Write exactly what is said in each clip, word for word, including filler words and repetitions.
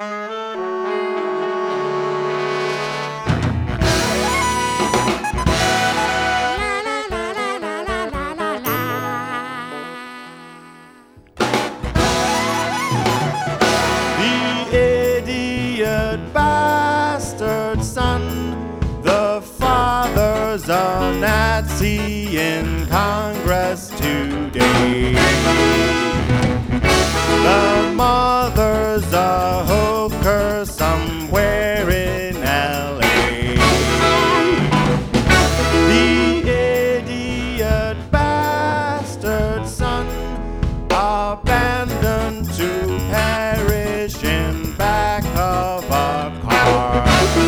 A Nazi in Congress today. The mother's a hooker somewhere in L A. The idiot bastard son abandoned to perish in back of a car.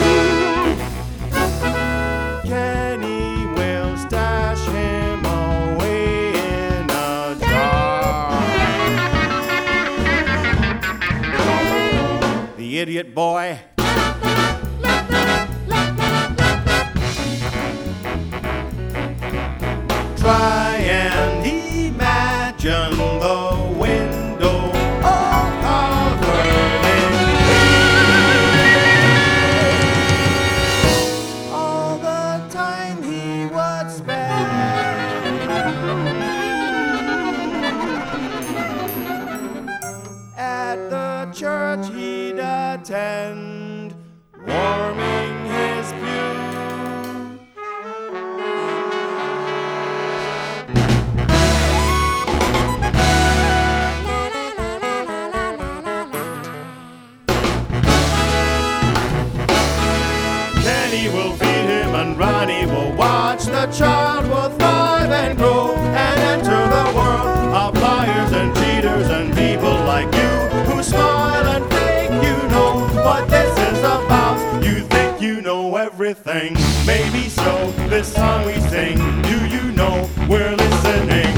Idiot boy. Try and imagine the window all covered in paint. All the time he would spend at the church he'd attend, warming his pew. Kenny will feed him and Ronnie will watch. The child will thrive and grow and enter the world of liars and cheaters and people like you who smile and fake you know what this is about. You think you know everything, maybe so. This song we sing, do you know we're listening?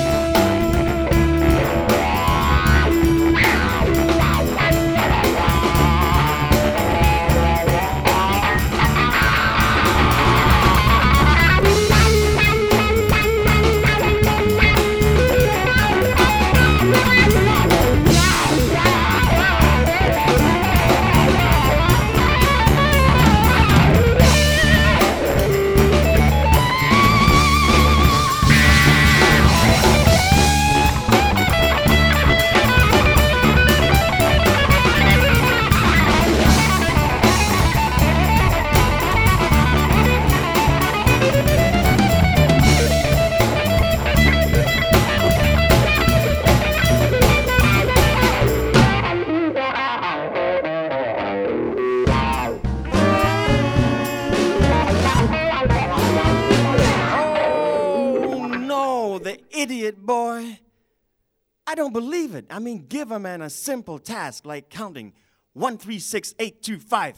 Idiot boy. I don't believe it. I mean, give a man a simple task like counting one, three, six, eight, two, five.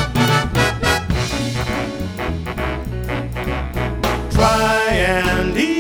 Try and eat.